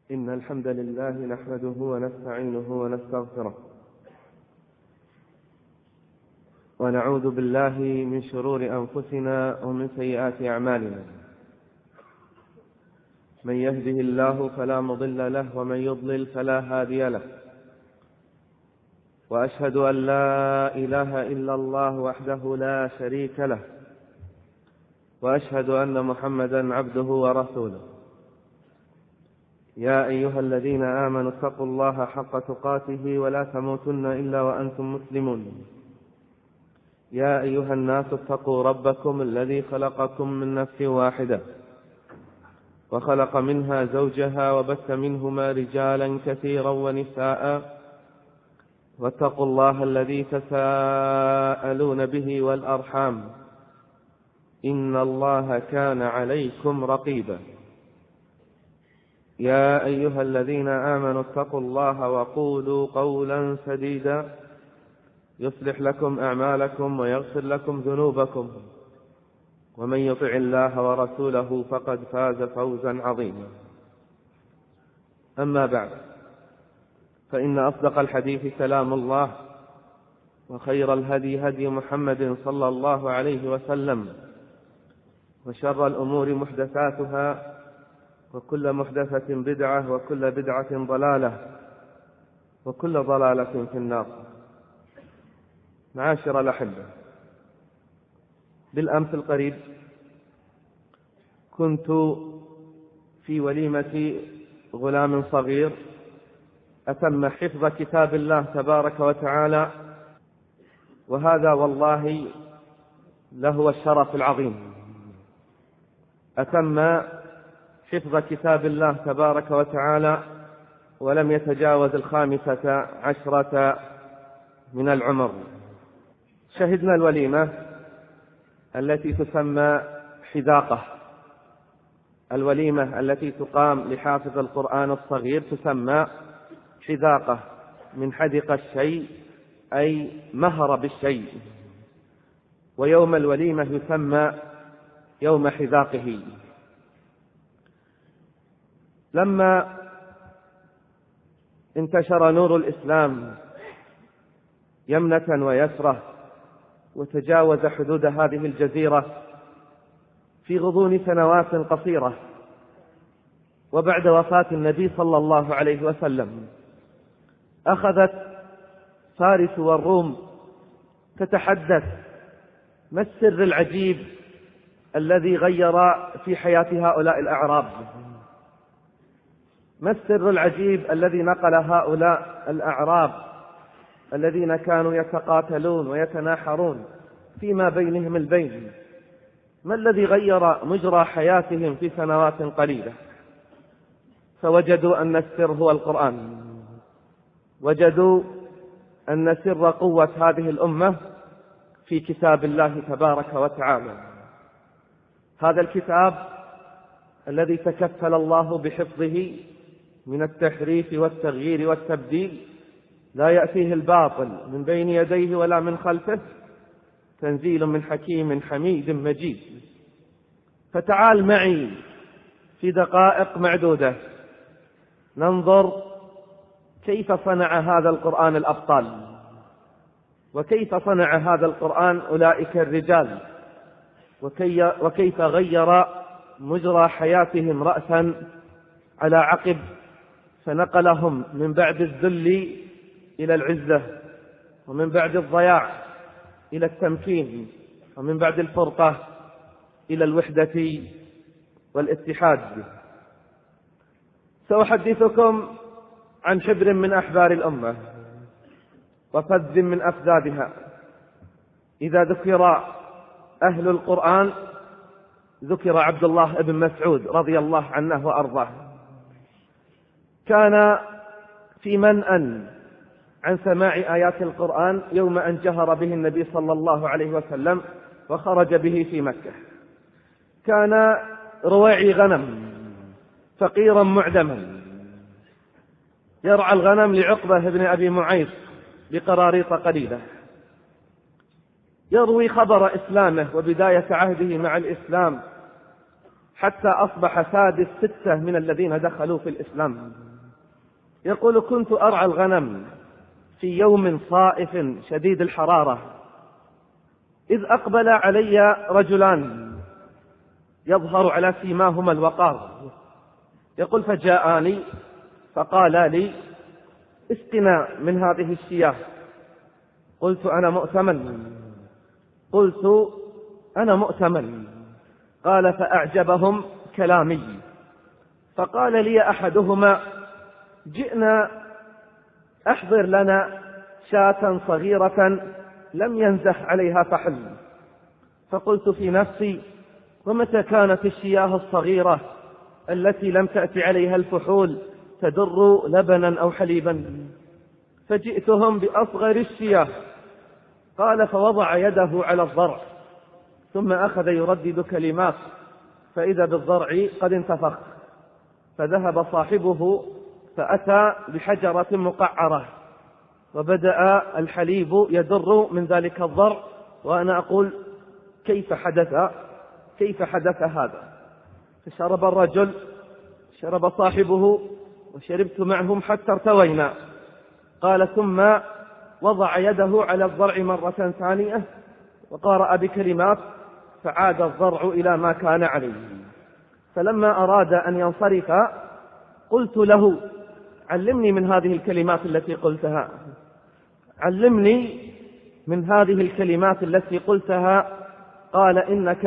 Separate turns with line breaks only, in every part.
إن الحمد لله نحمده ونستعينه ونستغفره ونعوذ بالله من شرور أنفسنا ومن سيئات أعمالنا. من يهده الله فلا مضل له ومن يضلل فلا هادي له، وأشهد أن لا إله إلا الله وحده لا شريك له، وأشهد أن محمدا عبده ورسوله. يا أيها الذين آمنوا اتقوا الله حق تقاته ولا تموتن إلا وأنتم مسلمون. يا أيها الناس اتقوا ربكم الذي خلقكم من نفس واحدة وخلق منها زوجها وبث منهما رجالا كثيرا ونساء، واتقوا الله الذي تساءلون به والأرحام إن الله كان عليكم رقيبا. يا أيها الذين آمنوا اتقوا الله وقولوا قولا سديدا يصلح لكم أعمالكم ويغفر لكم ذنوبكم، ومن يطع الله ورسوله فقد فاز فوزا عظيما. أما بعد، فإن أصدق الحديث كلام الله، وخير الهدي هدي محمد صلى الله عليه وسلم، وشر الأمور محدثاتها، وكل محدثة بدعة، وكل بدعة ضلالة، وكل ضلالة في النار. معاشر الأحبة، بالأمس القريب كنت في وليمة غلام صغير أتم حفظ كتاب الله تبارك وتعالى، وهذا والله لهو الشرف العظيم. أتم حفظ كتاب الله تبارك وتعالى ولم يتجاوز 15 من العمر. شهدنا الوليمة التي تسمى حذاقة، الوليمة التي تقام لحافظ القرآن الصغير تسمى حذاقة، من حدق الشيء أي مهر بالشيء، ويوم الوليمة يسمى يوم حذاقه. لما انتشر نور الإسلام يمنة ويسرة وتجاوز حدود هذه الجزيرة في غضون سنوات قصيرة، وبعد وفاة النبي صلى الله عليه وسلم أخذت فارس والروم تتحدث ما السر العجيب الذي غير في حياة هؤلاء الأعراب، ما السر العجيب الذي نقل هؤلاء الأعراب الذين كانوا يتقاتلون ويتناحرون فيما بينهم البين، ما الذي غير مجرى حياتهم في سنوات قليلة؟ فوجدوا أن السر هو القرآن، وجدوا أن سر قوة هذه الأمة في كتاب الله تبارك وتعالى. هذا الكتاب الذي تكفل الله بحفظه من التحريف والتغيير والتبديل، لا يأتيه الباطل من بين يديه ولا من خلفه، تنزيل من حكيم حميد مجيد. فتعال معي في دقائق معدودة ننظر كيف صنع هذا القرآن الأبطال، وكيف صنع هذا القرآن أولئك الرجال، وكيف غير مجرى حياتهم رأسا على عقب، فنقلهم من بعد الذل إلى العزة، ومن بعد الضياع إلى التمكين، ومن بعد الفرقة إلى الوحدة والاتحاد. سأحدثكم عن حبر من أحبار الأمة وفذ من أفذاذها. إذا ذكر أهل القرآن ذكر عبد الله بن مسعود رضي الله عنه وأرضاه. كان في منأى عن سماع آيات القرآن يوم أن جهر به النبي صلى الله عليه وسلم وخرج به في مكة. كان رواعي غنم فقيرا معدما، يرعى الغنم لعقبة بن أبي معيط بقراريط قليلة، يروي خبر إسلامه وبداية عهده مع الإسلام حتى أصبح سادس 6 من الذين دخلوا في الإسلام. يقول: كنت أرعى الغنم في يوم صائف شديد الحرارة، إذ أقبل علي رجلان يظهر على سيماهما الوقار. يقول: فجاءني فقال لي: اسقنا من هذه الشياه. قلت: أنا مؤتمن. قال: فأعجبهم كلامي، فقال لي أحدهما: جئنا أحضر لنا شاة صغيرة لم ينزح عليها فحل. فقلت في نفسي: ومتى كانت الشياه الصغيرة التي لم تأتي عليها الفحول تدر لبنا أو حليبا؟ فجئتهم بأصغر الشياه. قال: فوضع يده على الضرع، ثم أخذ يردد كلمات، فإذا بالضرع قد انتفخ. فذهب صاحبه فأتى بحجرة مقعرة، وبدأ الحليب يدر من ذلك الضرع، وأنا أقول: كيف حدث هذا؟ فشرب الرجل، شرب صاحبه، وشربت معهم حتى ارتوينا. قال: ثم وضع يده على الضرع مرة ثانية وقرأ بكلمات، فعاد الضرع إلى ما كان عليه. فلما أراد أن ينصرف قلت له: علمني من هذه الكلمات التي قلتها، علمني من هذه الكلمات التي قلتها. قال: إنك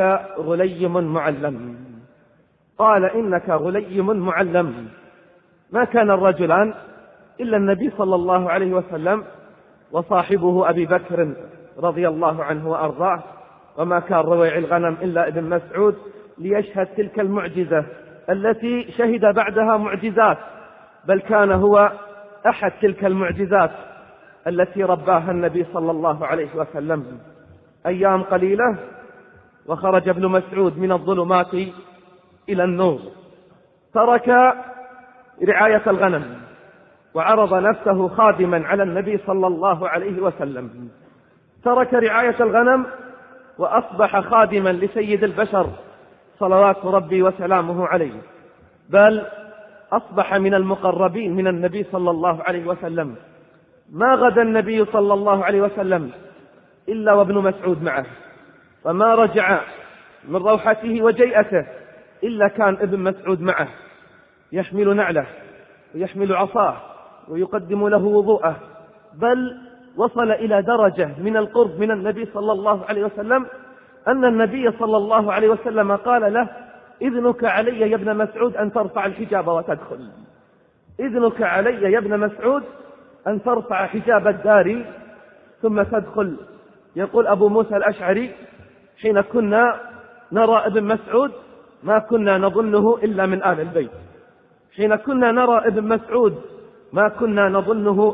غليم معلم. ما كان الرجلان إلا النبي صلى الله عليه وسلم وصاحبه أبي بكر رضي الله عنه وأرضاه، وما كان رويع الغنم إلا ابن مسعود ليشهد تلك المعجزة التي شهد بعدها معجزات، بل كان هو أحد تلك المعجزات التي رباها النبي صلى الله عليه وسلم. أيام قليلة وخرج ابن مسعود من الظلمات إلى النور، ترك رعاية الغنم وعرض نفسه خادما على النبي صلى الله عليه وسلم. ترك رعاية الغنم وأصبح خادما لسيد البشر صلوات ربي وسلامه عليه، بل أصبح من المقربين من النبي صلى الله عليه وسلم. ما غدا النبي صلى الله عليه وسلم إلا وابن مسعود معه، فما رجع من روحته وجيئته إلا كان ابن مسعود معه، يحمل نعله ويحمل عصاه ويقدم له وضوءه، بل وصل إلى درجة من القرب من النبي صلى الله عليه وسلم أن النبي صلى الله عليه وسلم قال له: إذنك علي يا ابن مسعود أن ترفع الحجاب وتدخل. إذنك علي يا ابن مسعود أن ترفع حجاب الدار ثم تدخل. يقول أبو موسى الأشعري: حين كنا نرى ابن مسعود ما كنا نظنه إلا من آل البيت. حين كنا نرى ابن مسعود ما كنا نظنه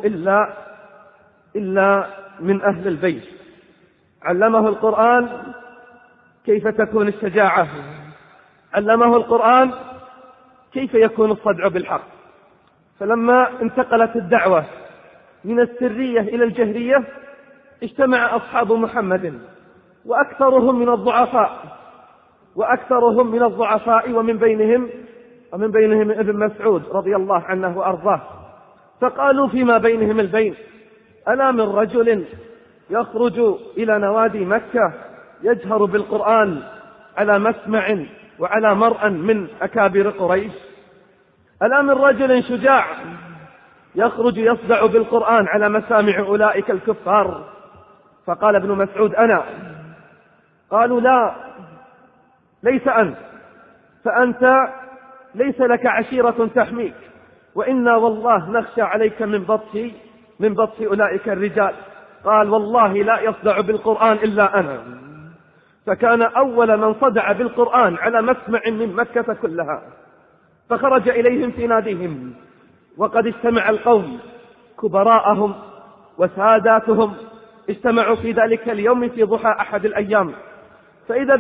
إلا من أهل البيت. علمه القرآن كيف تكون الشجاعة، علمه القرآن كيف يكون الصدع بالحق. فلما انتقلت الدعوة من السرية إلى الجهرية اجتمع أصحاب محمد وأكثرهم من الضعفاء ومن بينهم ابن مسعود رضي الله عنه وأرضاه، فقالوا فيما بينهم البين: ألا من رجل يخرج إلى نوادي مكة يجهر بالقرآن على مسمع وعلى مرء من أكابر قريش؟ ألا من رجل شجاع يخرج يصدع بالقرآن على مسامع أولئك الكفار؟ فقال ابن مسعود: أنا. قالوا: لا، ليس أنت، فأنت ليس لك عشيرة تحميك، وإنا والله نخشى عليك من بطش أولئك الرجال. قال: والله لا يصدع بالقرآن إلا أنا. فكان أول من صدع بالقرآن على مسمع من مكة كلها، فخرج إليهم في ناديهم، وقد اجتمع القوم كبراءهم وساداتهم، اجتمعوا في ذلك اليوم في ضحى أحد الأيام، فإذا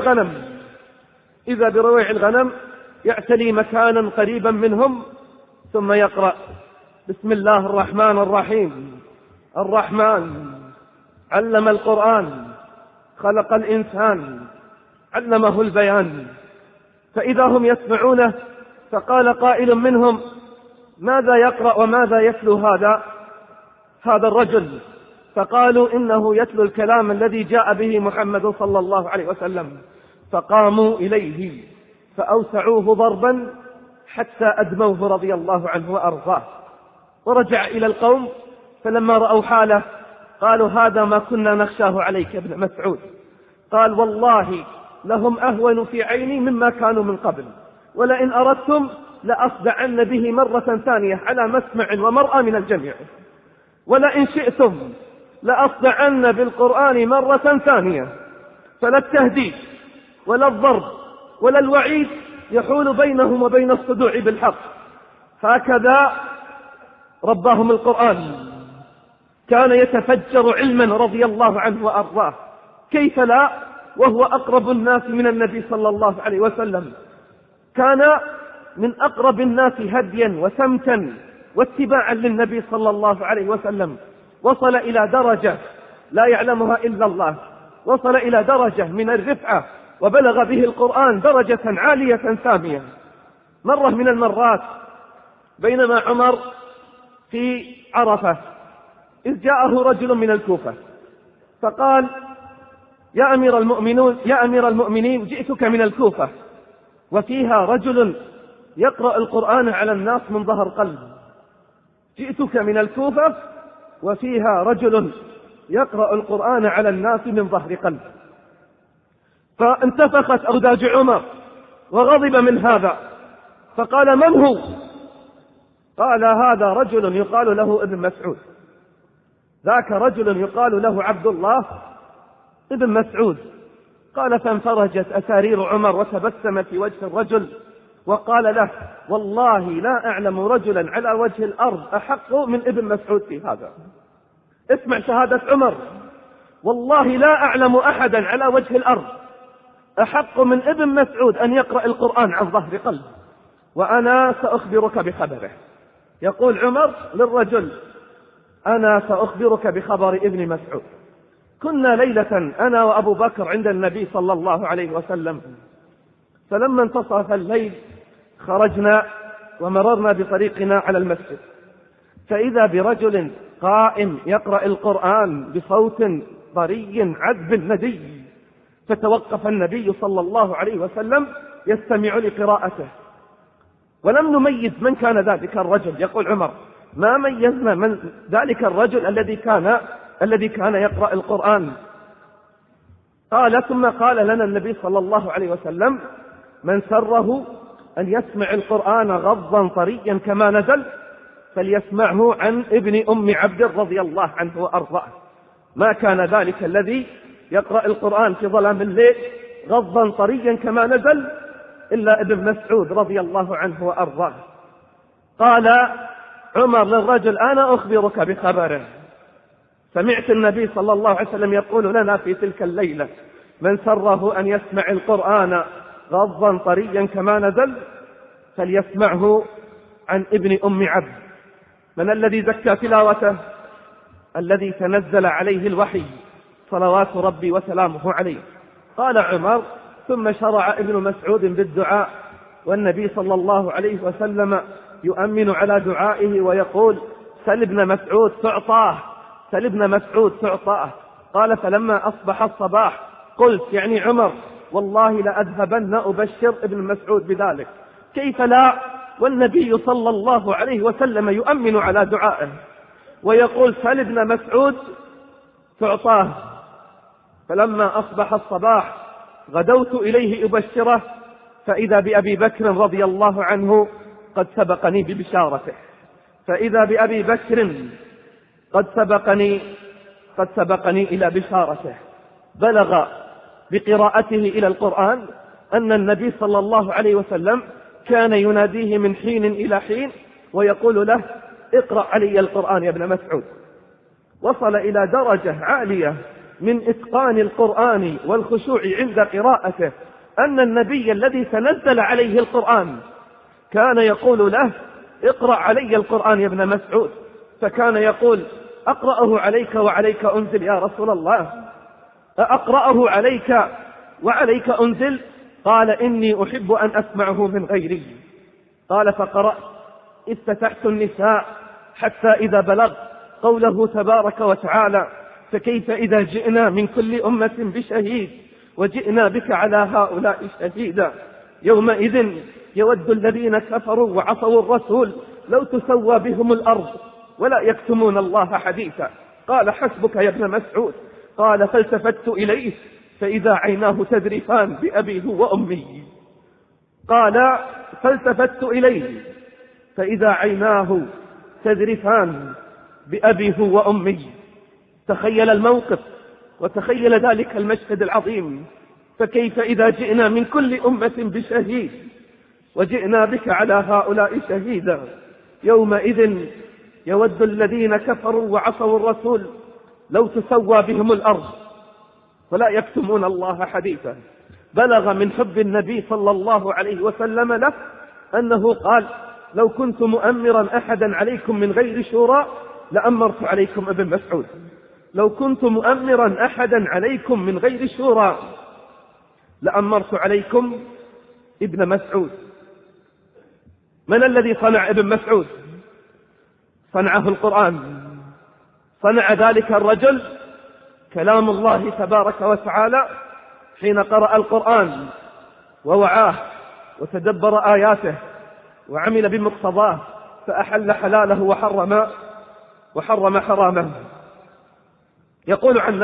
برويع الغنم يعتلي مكانا قريبا منهم، ثم يقرأ: بسم الله الرحمن الرحيم. الرحمن علم القرآن، خلق الإنسان، علمه البيان، فإذا هم يسمعونه، فقال قائل منهم: ماذا يقرأ وماذا يتلو هذا الرجل؟ فقالوا: إنه يتلو الكلام الذي جاء به محمد صلى الله عليه وسلم. فقاموا إليه فأوسعوه ضربا حتى أدموه رضي الله عنه وأرضاه، ورجع إلى القوم، فلما رأوا حاله قالوا: هذا ما كنا نخشاه عليك يا ابن مسعود. قال: والله لهم أهون في عيني مما كانوا من قبل، ولئن أردتم لأصدعن به مرة ثانية على مسمع ومرأى من الجميع، ولئن شئتم لأصدعن بالقرآن مرة ثانية، فلا التهديد ولا الضرب ولا الوعيد يحول بينهم وبين الصدوع بالحق. هكذا رباهم القرآن. كان يتفجر علما رضي الله عنه وأرضاه، كيف لا وهو أقرب الناس من النبي صلى الله عليه وسلم. كان من أقرب الناس هديا وسمتا واتباعا للنبي صلى الله عليه وسلم. وصل إلى درجة لا يعلمها إلا الله، وصل إلى درجة من الرفعة، وبلغ به القرآن درجة عالية سامية. مرة من المرات بينما عمر في عرفة إذ جاءه رجل من الكوفة فقال: يا أمير المؤمنين جئتك من الكوفة وفيها رجل يقرأ القرآن على الناس من ظهر قلب. جئتك من الكوفة وفيها رجل يقرأ القرآن على الناس من ظهر قلب. فانتفخت أوداج عمر وغضب من هذا، فقال: من هو؟ قال: هذا رجل يقال له ابن مسعود. ذاك رجل يقال له عبد الله ابن مسعود. قال: فانفرجت أسارير عمر وتبسم في وجه الرجل وقال له: والله لا أعلم رجلا على وجه الأرض أحق من ابن مسعود في هذا. اسمع شهادة عمر: والله لا أعلم أحدا على وجه الأرض أحق من ابن مسعود أن يقرأ القرآن عن ظهر قلب، وأنا سأخبرك بخبره. يقول عمر للرجل: أنا سأخبرك بخبر ابن مسعود. كنا ليلة أنا وأبو بكر عند النبي صلى الله عليه وسلم، فلما انتصف الليل خرجنا ومررنا بطريقنا على المسجد، فإذا برجل قائم يقرأ القرآن بصوت طري عذب ندي، فتوقف النبي صلى الله عليه وسلم يستمع لقراءته، ولم نميز من كان ذلك الرجل. يقول عمر: ما ميزنا من ذلك الرجل الذي كان يقرأ القرآن. قال: ثم قال لنا النبي صلى الله عليه وسلم: من سره أن يسمع القرآن غضا طريا كما نزل فليسمعه عن ابن أم عبد رضي الله عنه وأرضاه. ما كان ذلك الذي يقرأ القرآن في ظلام الليل غضا طريا كما نزل إلا ابن مسعود رضي الله عنه وأرضاه. قال عمر للرجل: أنا أخبرك بخبره. سمعت النبي صلى الله عليه وسلم يقول لنا في تلك الليلة: من سره أن يسمع القرآن غضا طريا كما نزل فليسمعه عن ابن أم عبد. من الذي زكى تلاوته؟ الذي تنزل عليه الوحي صلوات ربي وسلامه عليه. قال عمر: ثم شرع ابن مسعود بالدعاء، والنبي صلى الله عليه وسلم يؤمن على دعائه ويقول: سل ابن مسعود تعطاه، سل ابن مسعود تعطاه. قال: فلما أصبح الصباح قلت، يعني عمر: والله لأذهبن أبشر ابن مسعود بذلك. كيف لا والنبي صلى الله عليه وسلم يؤمن على دعائه ويقول: سل ابن مسعود تعطاه. فلما أصبح الصباح غدوت إليه أبشره، فإذا بأبي بكر رضي الله عنه قد سبقني ببشارته، فإذا بأبي بكر قد سبقني إلى بشارته. بلغ بقراءته إلى القرآن أن النبي صلى الله عليه وسلم كان يناديه من حين إلى حين ويقول له: اقرأ علي القرآن يا ابن مسعود. وصل إلى درجة عالية من إتقان القرآن والخشوع عند قراءته أن النبي الذي تنزل عليه القرآن كان يقول له: اقرأ علي القرآن يا ابن مسعود. فكان يقول: أقرأه عليك وعليك أنزل يا رسول الله، أقرأه عليك وعليك أنزل؟
قال إني أحب أن أسمعه من غيري. قال فقرأت افتتحت النساء حتى إذا بلغ قوله تبارك وتعالى فكيف إذا جئنا من كل أمة بشهيد وجئنا بك على هؤلاء شهيدا يومئذ يود الذين كفروا وعصوا الرسول لو تسوى بهم الأرض ولا يكتمون الله حديثا. قال حسبك يا ابن مسعود. قال فالتفت إليه فإذا عيناه تذرفان بأبيه وأمي. قال فالتفت إليه فإذا عيناه تذرفان بأبيه وأمي. تخيل الموقف وتخيل ذلك المشهد العظيم. فكيف إذا جئنا من كل أمة بشهيد وجئنا بك على هؤلاء شهيدا يومئذ يود الذين كفروا وعصوا الرسول لو تسوى بهم الأرض ولا يكتمون الله حديثا. بلغ من حب النبي صلى الله عليه وسلم له أنه قال لو كنت مؤمرا أحدا عليكم من غير شورى لأمرت عليكم ابن مسعود. لو كنت مؤمرا أحدا عليكم من غير شورى لأمرت عليكم ابن مسعود. من الذي صنع ابن مسعود؟ صنعه القرآن. صنع ذلك الرجل كلام الله تبارك وتعالى حين قرأ القرآن ووعاه وتدبر آياته وعمل بمقتضاه فأحل حلاله وحرم حرامه. يقول عن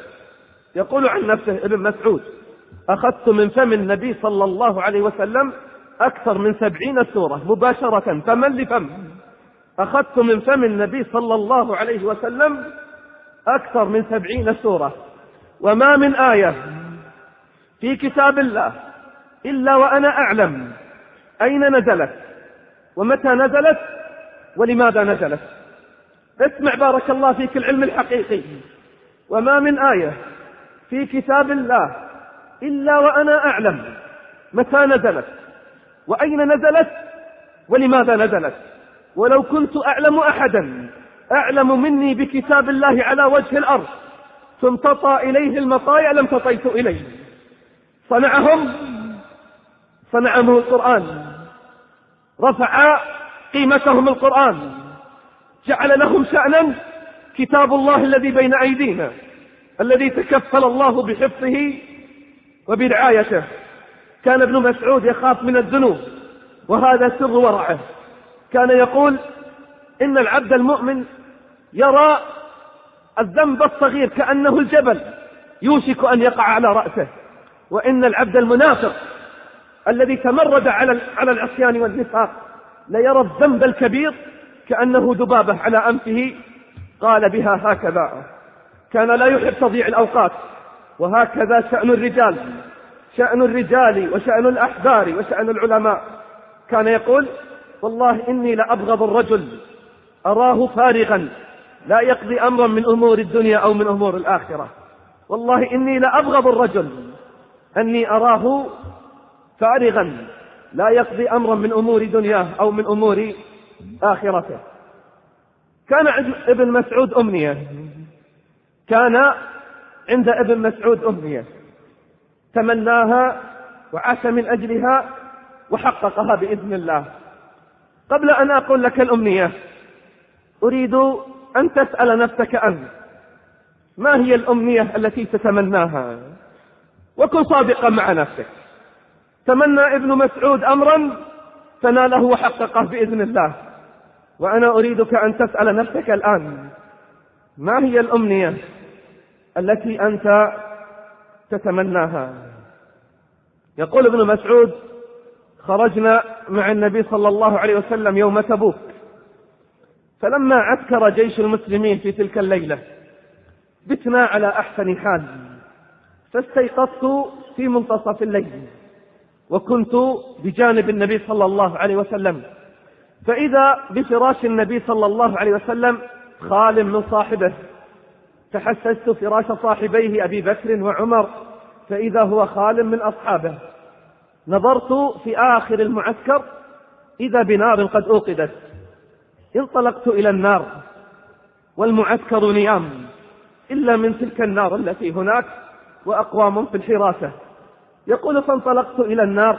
نفسه ابن مسعود أخذت من فم النبي صلى الله عليه وسلم أكثر من 70 سورة مباشرة فما لفم. أخذت من فم النبي صلى الله عليه وسلم أكثر من 70 سورة وما من آية في كتاب الله إلا وأنا أعلم أين نزلت ومتى نزلت ولماذا نزلت. اسمع بارك الله فيك العلم الحقيقي. وما من آية في كتاب الله إلا وأنا أعلم متى نزلت وأين نزلت ولماذا نزلت. ولو كنت أعلم أحدا أعلم مني بكتاب الله على وجه الأرض تمتطى إليه المطايا لم تطيت إليه. صنعهم القرآن. رفع قيمتهم القرآن. جعل لهم شأنا كتاب الله الذي بين أيدينا الذي تكفل الله بحفظه وبرعايته. كان ابن مسعود يخاف من الذنوب وهذا سر ورعه. كان يقول إن العبد المؤمن يرى الذنب الصغير كأنه الجبل يوشك أن يقع على رأسه وإن العبد المنافق الذي تمرد على العصيان والنفاق ليرى الذنب الكبير كأنه ذبابة على أنفه قال بها هكذا. كان لا يحب تضيع الأوقات. وهكذا شأن الرجال وشأن الأحبار وشأن العلماء. كان يقول والله إني لأبغض الرجل أراه فارغا لا يقضي أمرا من أمور الدنيا أو من أمور الآخرة. والله إني لأبغض الرجل أني أراه فارغا لا يقضي أمرا من أمور دنياه أو من أمور آخرته. كان ابن مسعود أمنية. كان عند ابن مسعود أمنية تمناها وعاش من أجلها وحققها بإذن الله. قبل أن أقول لك الأمنية أريد أن تسأل نفسك أنت ما هي الأمنية التي تتمناها وكن صادقا مع نفسك. تمنى ابن مسعود أمرا فناله وحققه بإذن الله. وأنا أريدك أن تسأل نفسك الآن ما هي الأمنية التي أنت تتمناها. يقول ابن مسعود خرجنا مع النبي صلى الله عليه وسلم يوم تبوك فلما عسكر جيش المسلمين في تلك الليلة بتنا على أحسن حال فاستيقظت في منتصف الليل وكنت بجانب النبي صلى الله عليه وسلم فإذا بفراش النبي صلى الله عليه وسلم خال من صاحبه. تحسست فراش صاحبيه أبي بكر وعمر فإذا هو خال من أصحابه. نظرت في آخر المعسكر إذا بنار قد أوقدت. انطلقت إلى النار والمعسكر نيام إلا من تلك النار التي هناك وأقوام في الحراسة. يقول فانطلقت إلى النار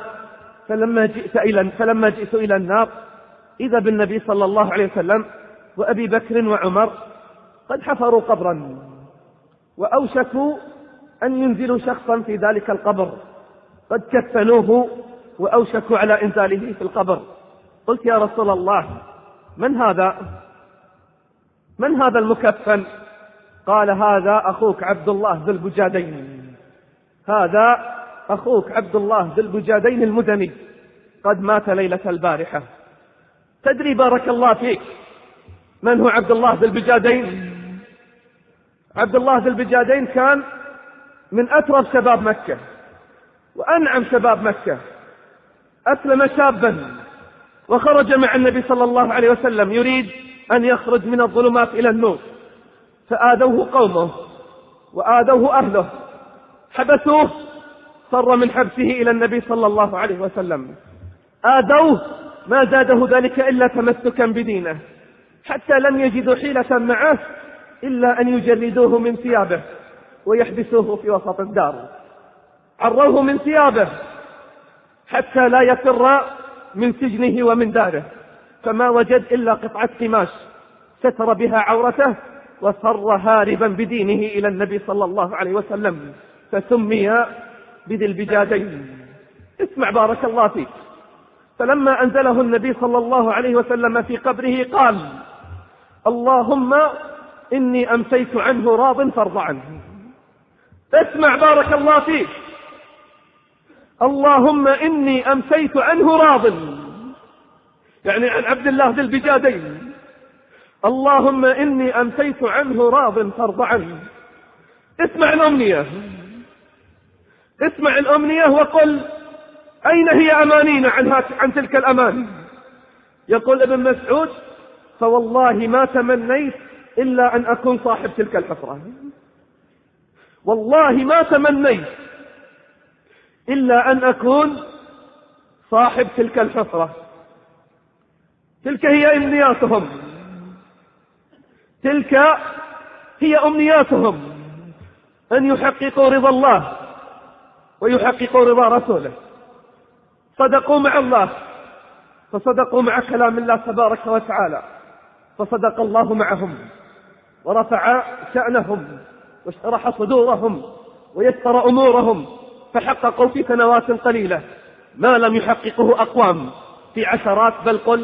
فلما جئت إلى النار إذا بالنبي صلى الله عليه وسلم وأبي بكر وعمر قد حفروا قبرا وأوشكوا أن ينزلوا شخصا في ذلك القبر، قد كفنوه وأوشكوا على إنزاله في القبر. قلت يا رسول الله من هذا المكفن؟ قال هذا أخوك عبد الله ذو البجادين، هذا أخوك عبد الله ذو البجادين المدني قد مات ليلة البارحة. تدري بارك الله فيك من هو عبد الله ذو البجادين؟ عبد الله ذو البجادين كان من أترف شباب مكة وأنعم شباب مكة، أسلم شابا وخرج مع النبي صلى الله عليه وسلم يريد أن يخرج من الظلمات إلى النور، فآذوه قومه وآذوه أهله، حبسوه، فر من حبسه إلى النبي صلى الله عليه وسلم، آذوه ما زاده ذلك إلا تمسكا بدينه، حتى لم يجدوا حيلة معه إلا أن يجردوه من ثيابه ويحبسوه في وسط الدار، عروه من ثيابه حتى لا يفر من سجنه ومن داره، فما وجد إلا قطعة قماش ستر بها عورته وفر هاربا بدينه إلى النبي صلى الله عليه وسلم، فسمي بذي البجادين. اسمع بارك الله فيك، فلما أنزله النبي صلى الله عليه وسلم في قبره قال اللهم إني أمسيت عنه راض فارض عنه. اسمع بارك الله فيك، اللهم إني أمسيت عنه راض، يعني عن عبد الله ذي البجادين، اللهم إني أمسيت عنه راض فارض عنه. اسمع الأمنية، اسمع الأمنية وقل أين هي أمانينا عن تلك الأمان؟ يقول ابن مسعود فوالله ما تمنيت إلا أن أكون صاحب تلك الحفرة، والله ما تمنيت إلا أن أكون صاحب تلك الحفرة. تلك هي أمنياتهم، تلك هي أمنياتهم، أن يحققوا رضا الله ويحققوا رضا رسوله. صدقوا مع الله فصدقوا مع كلام الله تبارك وتعالى، فصدق الله معهم ورفع شأنهم واشرح صدورهم ويسر أمورهم، فحققوا في سنوات قليلة ما لم يحققه أقوام في عشرات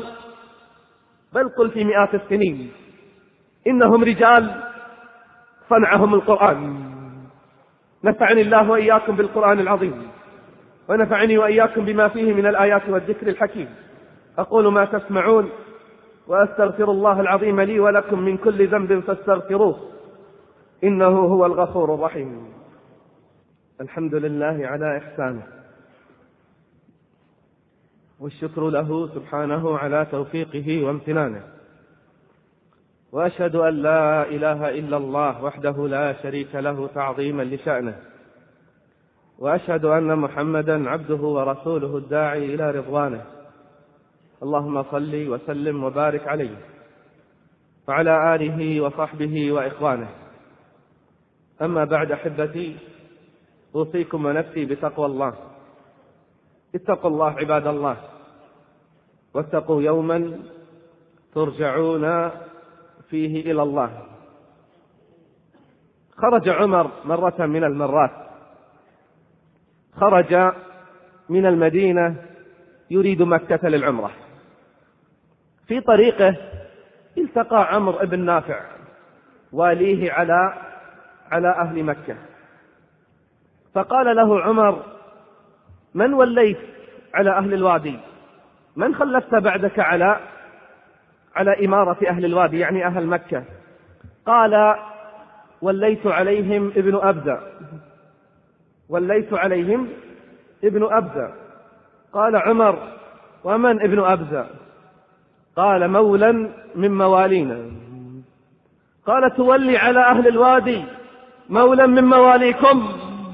بل قل في مئات السنين. إنهم رجال صنعهم القرآن. نفعني الله وإياكم بالقرآن العظيم، ونفعني وإياكم بما فيه من الآيات والذكر الحكيم. أقول ما تسمعون وأستغفر الله العظيم لي ولكم من كل ذنب فاستغفروه إنه هو الغفور الرحيم. الحمد لله على إحسانه، والشكر له سبحانه على توفيقه وامتنانه، وأشهد أن لا إله إلا الله وحده لا شريك له تعظيما لشأنه، وأشهد أن محمدا عبده ورسوله الداعي إلى رضوانه. اللهم صل وسلم وبارك عليه وعلى آله وصحبه وإخوانه. أما بعد أحبتي، أوصيكم ونفسي بتقوى الله. اتقوا الله عباد الله، واتقوا يوما ترجعون فيه إلى الله. خرج عمر مرة من المرات، خرج من المدينة يريد مكة للعمرة. في طريقه التقى عمرو بن نافع واليه على أهل مكة، فقال له عمر من وليت على أهل الوادي؟ من خلفت بعدك على إمارة أهل الوادي يعني أهل مكة؟ قال وليت عليهم ابن أبزة، وليت عليهم ابن أبزة. قال عمر ومن ابن أبزة؟ قال مولى من موالينا. قال تولي على أهل الوادي مولى من مواليكم؟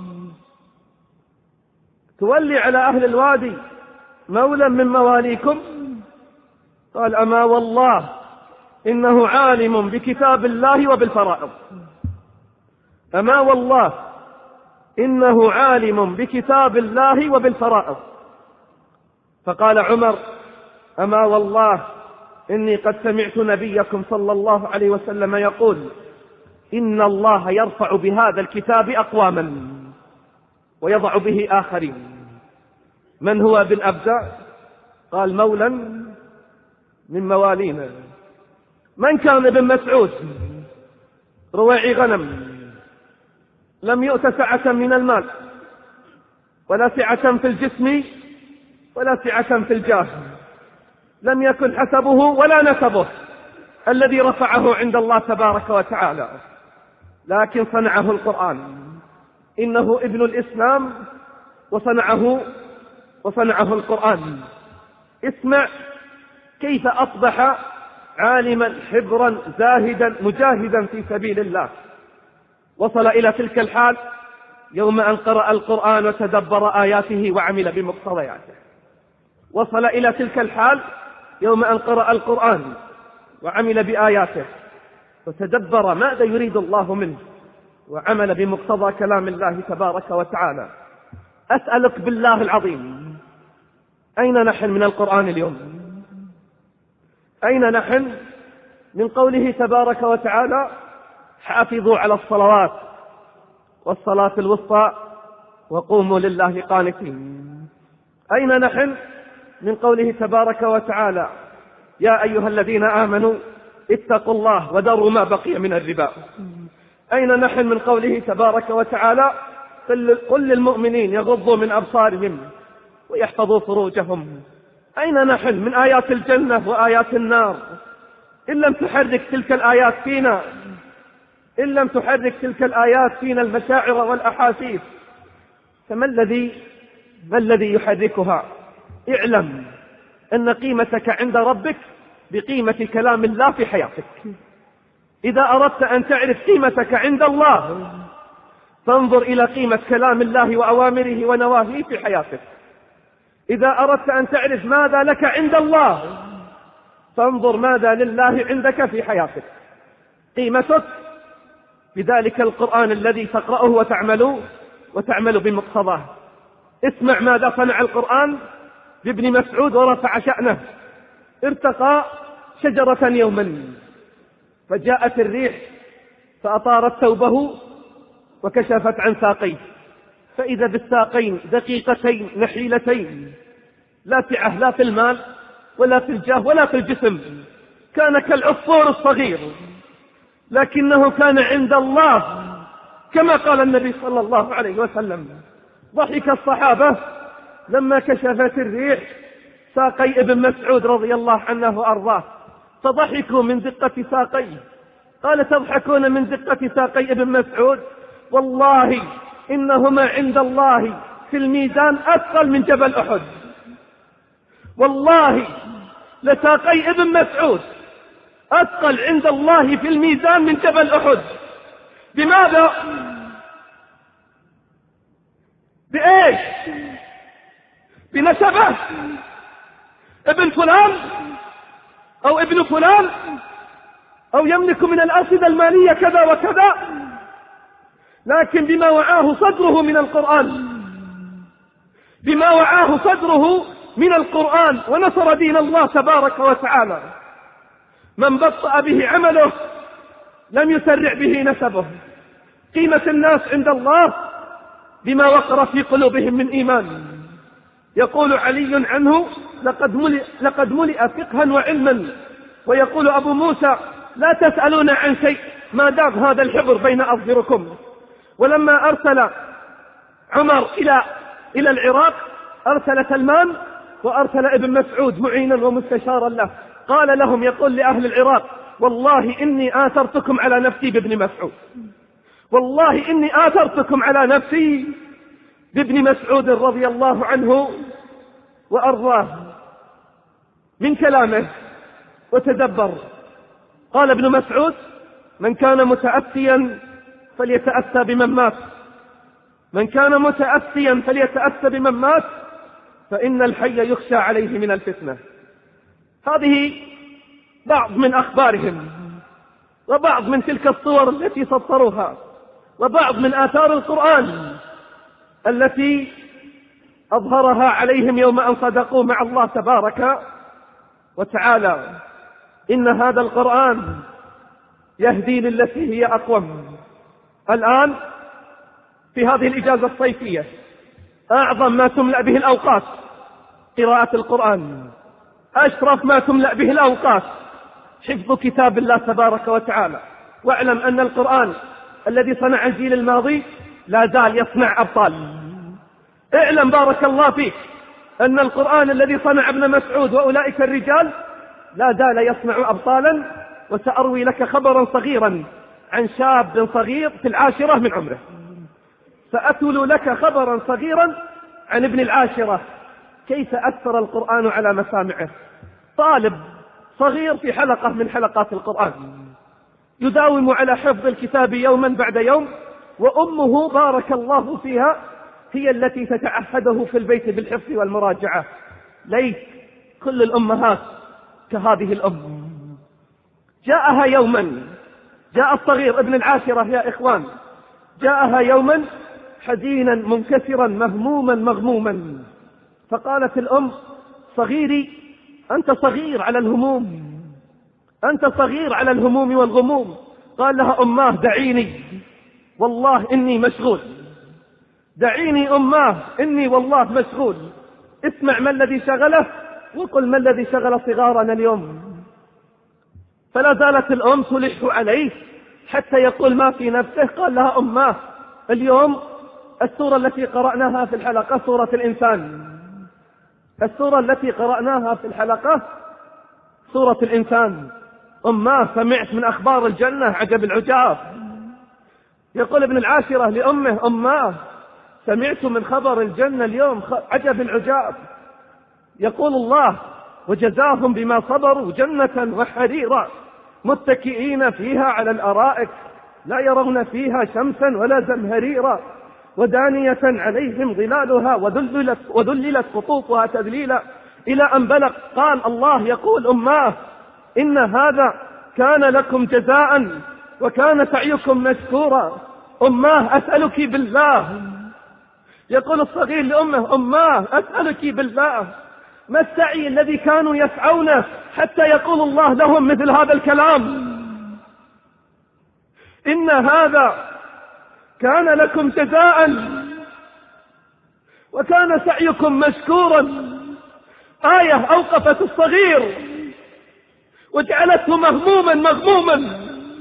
تولي على أهل الوادي مولى من مواليكم؟ قال أما والله إنه عالم بكتاب الله وبالفرائض، أما والله إنه عالم بكتاب الله وبالفرائض. فقال عمر: أما والله إني قد سمعت نبيكم صلى الله عليه وسلم يقول: إن الله يرفع بهذا الكتاب أقواما ويضع به آخرين. من هو ابن أبزة؟ قال: مولا من موالينا. من كان ابن مسعود؟ رواعي غنم، لم يؤت سعة من المال ولا سعة في الجسم ولا سعة في الجاه، لم يكن حسبه ولا نسبه الذي رفعه عند الله تبارك وتعالى، لكن صنعه القرآن. إنه ابن الإسلام وصنعه القرآن. اسمع كيف أصبح عالما حبرا زاهدا مجاهدا في سبيل الله. وصل إلى تلك الحال يوم أن قرأ القرآن وتدبر آياته وعمل بمقتضياته. وصل إلى تلك الحال يوم أن قرأ القرآن وعمل بآياته وتدبر ماذا يريد الله منه وعمل بمقتضى كلام الله تبارك وتعالى. أسألك بالله العظيم، أين نحن من القرآن اليوم؟ أين نحن من قوله تبارك وتعالى: حافظوا على الصلوات والصلاة الوسطى وقوموا لله قانتين؟ أين نحن من قوله تبارك وتعالى: يا أيها الذين آمنوا اتقوا الله وذروا ما بقي من الربا؟ أين نحن من قوله تبارك وتعالى: قل للمؤمنين يغضوا من أبصارهم ويحفظوا فروجهم؟ أين نحن من آيات الجنة وآيات النار؟ إن لم تحرك تلك الآيات فينا المشاعر والأحاسيس، فما الذي يحركها؟ اعلم أن قيمتك عند ربك بقيمة كلام الله في حياتك. إذا أردت أن تعرف قيمتك عند الله فانظر إلى قيمة كلام الله وأوامره ونواهيه في حياتك. إذا أردت أن تعرف ماذا لك عند الله فانظر ماذا لله عندك في حياتك. قيمتك بذلك القرآن الذي تقرأه وتعمل بمقتضاه. اسمع ماذا صنع القرآن بابن مسعود ورفع شأنه. ارتقى شجرة يوما فجاءت الريح فأطارت ثوبه وكشفت عن ساقيه، فإذا بالساقين دقيقتين نحيلتين، لا سعة لا في المال ولا في الجاه ولا في الجسم، كان كالعصفور الصغير، لكنه كان عند الله كما قال النبي صلى الله عليه وسلم. ضحك الصحابة لما كشفت الريح ساقي ابن مسعود رضي الله عنه وأرضاه، فضحكوا من دقة ساقيه. قال: تضحكون من دقة ساقي ابن مسعود؟ والله إنهما عند الله في الميزان أثقل من جبل أحد. والله لساقي ابن مسعود أثقل عند الله في الميزان من جبل أحد. بماذا؟ بإيش؟ بنسبه؟ ابن فلان أو ابن فلان أو يملك من الأرصدة المالية كذا وكذا، لكن بما وعاه صدره من القرآن، بما وعاه صدره من القرآن ونصر دين الله تبارك وتعالى. من بطأ به عمله لم يسرع به نسبه. قيمة الناس عند الله بما وقر في قلوبهم من إيمان. يقول علي عنه: لقد ملئ فقها وعلما. ويقول أبو موسى: لا تسألون عن شيء ما دام هذا الحبر بين أظهركم. ولما أرسل عمر إلى العراق أرسل سلمان وأرسل ابن مسعود معينا ومستشارا له. قال لهم، يقول لأهل العراق: والله إني آثرتكم على نفسي بابن مسعود، والله إني آثرتكم على نفسي بابن مسعود رضي الله عنه وأرضاه. من كلامه وتدبر. قال ابن مسعود: من كان متأسيا فليتأسى بمن مات، من كان متأسيا فليتأسى بمن مات، فإن الحي يخشى عليه من الفتنة. هذه بعض من أخبارهم، وبعض من تلك الصور التي سطروها، وبعض من آثار القرآن التي أظهرها عليهم يوم أن صدقوا مع الله تبارك وتعالى. إن هذا القرآن يهدي للتي هي أقوم. الآن في هذه الإجازة الصيفية أعظم ما تملأ به الأوقات قراءة القرآن، أشرف ما تملأ به الأوقات حفظ كتاب الله تبارك وتعالى. واعلم أن القرآن الذي صنع الجيل الماضي لا زال يصنع أبطال. اعلم بارك الله فيك أن القرآن الذي صنع ابن مسعود وأولئك الرجال لا زال يصنع أبطالا. وسأروي لك خبرا صغيرا عن شاب صغير في 10 من عمره. سأتلو لك خبرا صغيرا عن ابن 10 كيف أثر القرآن على مسامعه. طالب صغير في حلقة من حلقات القرآن يداوم على حفظ الكتاب يوما بعد يوم، وأمه بارك الله فيها هي التي تتعهده في البيت بالحفظ والمراجعة. ليت كل الأمهات كهذه الأم. جاءها يوما، جاء الصغير ابن 10 يا إخوان، جاءها يوما حزينا منكسرا مهموما مغموما، فقالت الأم: صغيري أنت صغير على الهموم، أنت صغير على الهموم والغموم. قال لها: أماه دعيني والله إني مشغول، دعيني أماه إني والله مشغول. اسمع ما الذي شغله وقل ما الذي شغل صغارنا اليوم. فلا زالت الأم تلح عليه حتى يقول ما في نفسه. قال لها: أماه اليوم السورة التي قرأناها في الحلقة سورة الإنسان، السورة التي قرأناها في الحلقة سورة الإنسان. أماه سمعت من أخبار الجنة عجب العجاب. يقول ابن 10 لأمه: أماه سمعت من خبر الجنة اليوم عجب العجاب. يقول الله: وجزاهم بما صبروا جنة وحريرا متكئين فيها على الأرائك لا يرون فيها شمسا ولا زمهريرا ودانية عليهم ظلالها وذللت قطوفها تذليلا، إلى أن بلغ. قال الله يقول: أماه إن هذا كان لكم جزاء وكان سعيكم مشكورا. أماه أسألك بالله، يقول الصغير لأمه: أماه أسألك بالله ما السعي الذي كانوا يسعونه حتى يقول الله لهم مثل هذا الكلام؟ إن هذا كان لكم جزاء وكان سعيكم مشكورا. آية أوقفت الصغير وجعلته مهموما مغموما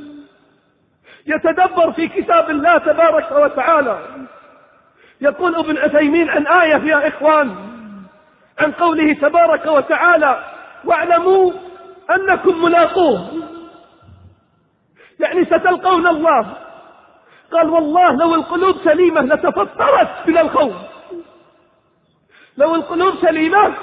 يتدبر في كتاب الله تبارك وتعالى. يقول ابن عثيمين عن آية يا إخوان، عن قوله تبارك وتعالى: واعلموا أنكم ملاقوه، يعني ستلقون الله. قال: والله لو القلوب سليمة لتفطرت من الخوف، لو القلوب سليمة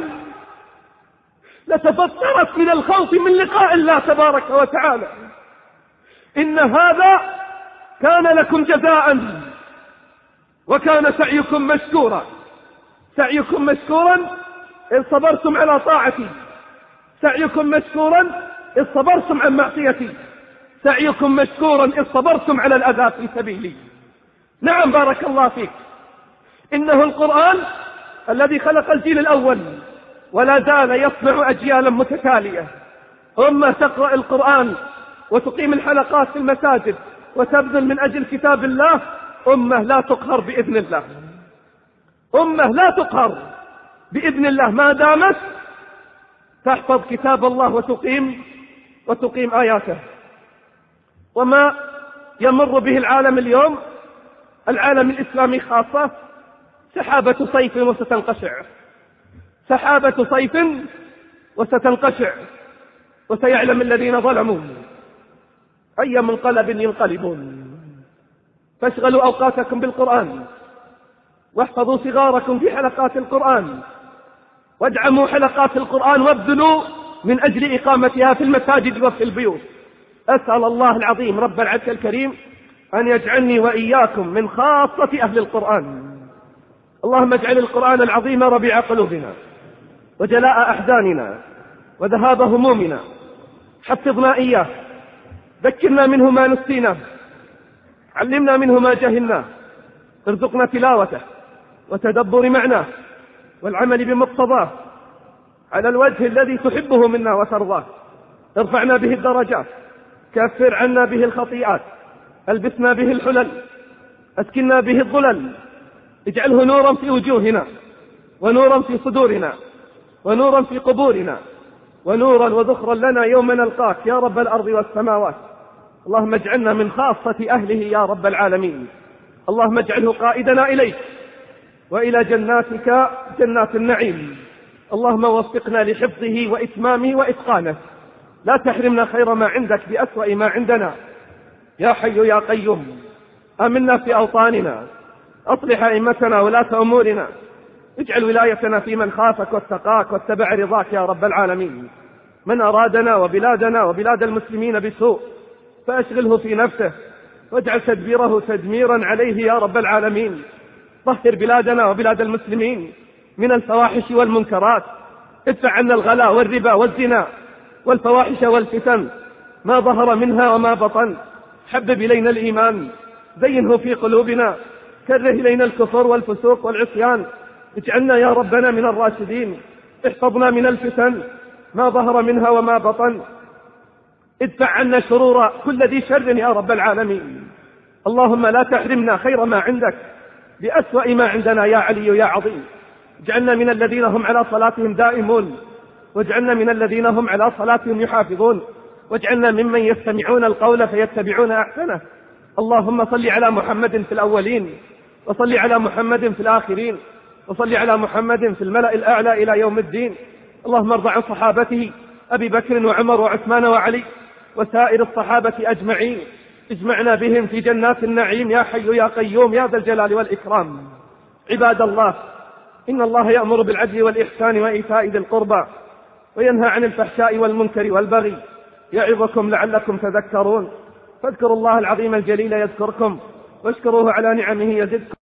لتفطرت من الخوف من لقاء الله تبارك وتعالى. إن هذا كان لكم جزاء وكان سعيكم مشكورا. سعيكم مشكورا إن صبرتم على طاعتي، سعيكم مشكورا إن صبرتم عن معصيتي، سعيكم مشكورا إن صبرتم على الأذى في سبيلي. نعم بارك الله فيك، إنه القرآن الذي خلق الجيل الأول ولا زال يصنع أجيالا متتالية. أمة تقرأ القرآن وتقيم الحلقات في المساجد وتبذل من أجل كتاب الله، أمة لا تقهر بإذن الله، أمة لا تقهر بإذن الله ما دامت تحفظ كتاب الله وتقيم آياته. وما يمر به العالم اليوم، العالم الإسلامي خاصة، سحابة صيف وستنقشع، سحابة صيف وستنقشع، وسيعلم الذين ظلموا أي منقلب ينقلبون. فاشغلوا أوقاتكم بالقرآن، واحفظوا صغاركم في حلقات القرآن، وادعموا حلقات القرآن وابذلوا من أجل إقامتها في المساجد وفي البيوت. أسأل الله العظيم رب العرش الكريم أن يجعلني وإياكم من خاصة أهل القرآن. اللهم اجعل القرآن العظيم ربيع قلوبنا وجلاء أحزاننا وذهاب همومنا. حفظنا إياه، ذكرنا منه ما نسينا، علمنا منه ما جهلنا، ارزقنا تلاوته وتدبر معناه والعمل بمقتضاه على الوجه الذي تحبه منا وترضاه. ارفعنا به الدرجات، كفر عنا به الخطيئات، البسنا به الحلل، اسكننا به الظلل، اجعله نورا في وجوهنا ونورا في صدورنا ونورا في قبورنا ونورا وذخرا لنا يوم نلقاك يا رب الأرض والسماوات. اللهم اجعلنا من خاصة أهله يا رب العالمين. اللهم اجعله قائدنا إليك وإلى جناتك جنات النعيم. اللهم وفقنا لحفظه وإتمامه وإتقانه، لا تحرمنا خير ما عندك بأسوأ ما عندنا يا حي يا قيوم. آمنا في أوطاننا، أصلح أئمتنا ولاة أمورنا، اجعل ولايتنا في من خافك واتقاك واتبع رضاك يا رب العالمين. من أرادنا وبلادنا وبلاد المسلمين بسوء فأشغله في نفسه واجعل تدبيره تدميرا عليه يا رب العالمين. طهر بلادنا وبلاد المسلمين من الفواحش والمنكرات، ادفع عنا الغلا والربا والزنا والفواحش والفتن ما ظهر منها وما بطن. حبب إلينا الإيمان، زينه في قلوبنا، كره إلينا الكفر والفسوق والعصيان، اجعلنا يا ربنا من الراشدين. احفظنا من الفتن ما ظهر منها وما بطن، ادفع عنا شرور كل ذي شر يا رب العالمين. اللهم لا تحرمنا خير ما عندك بأسوأ ما عندنا يا علي يا عظيم. اجعلنا من الذين هم على صلاتهم دائمون، واجعلنا من الذين هم على صلاتهم يحافظون، واجعلنا ممن يستمعون القول فيتبعون أحسنه. اللهم صل على محمد في الأولين، وصل على محمد في الآخرين، وصل على محمد في الملأ الأعلى إلى يوم الدين. اللهم ارض عن صحابته أبي بكر وعمر وعثمان وعلي وسائر الصحابة أجمعين، اجمعنا بهم في جنات النعيم يا حي يا قيوم يا ذا الجلال والإكرام. عباد الله، إن الله يأمر بالعدل والإحسان وإيتاء ذي القربى وينهى عن الفحشاء والمنكر والبغي، يعظكم لعلكم تذكرون. فاذكروا الله العظيم الجليل يذكركم، واشكروه على نعمه يزدكم.